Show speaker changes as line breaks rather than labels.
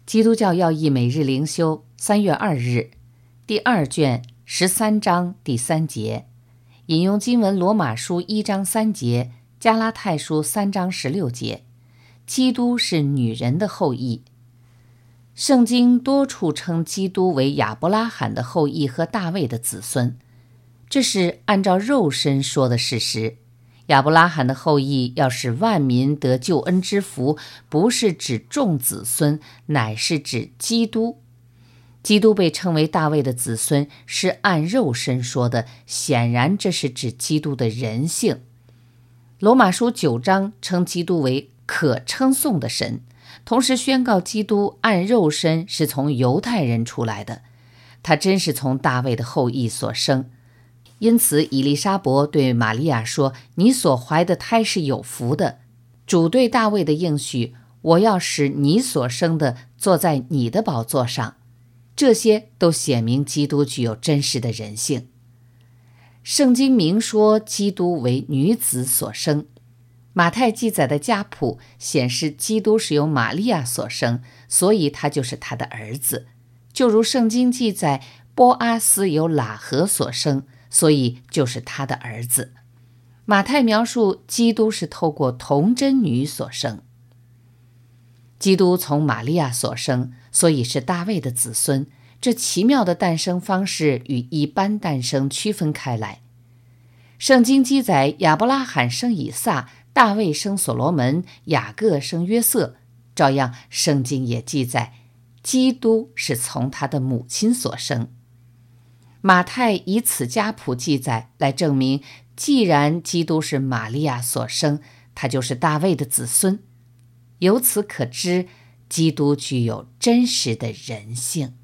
基督教要义每日灵修3月2日，第2卷13章第3节，引用经文罗马书1章3节，加拉太书3章16节。基督是女人的后裔。圣经多处称基督为亚伯拉罕的后裔和大卫的子孙，这是按照肉身说的事实。亚伯拉罕的后裔要使万民得救恩之福，不是指众子孙，乃是指基督。基督被称为大卫的子孙，是按肉身说的，显然这是指基督的人性。罗马书9章称基督为可称颂的神，同时宣告基督按肉身是从犹太人出来的，他真是从大卫的后裔所生。因此以利沙伯对玛利亚说，你所怀的胎是有福的。主对大卫的应许，我要使你所生的坐在你的宝座上，这些都显明基督具有真实的人性。圣经明说基督为女子所生，马太记载的家谱显示基督是由玛利亚所生，所以他就是他的儿子。就如圣经记载波阿斯由喇合所生，所以就是他的儿子。马太描述基督是透过童贞女所生。基督从玛利亚所生，所以是大卫的子孙。这奇妙的诞生方式与一般诞生区分开来。圣经记载亚伯拉罕生以撒，大卫生所罗门，雅各生约瑟，照样圣经也记载基督是从他的母亲所生。马太以此家谱记载来证明，既然基督是玛利亚所生，他就是大卫的子孙。由此可知，基督具有真实的人性。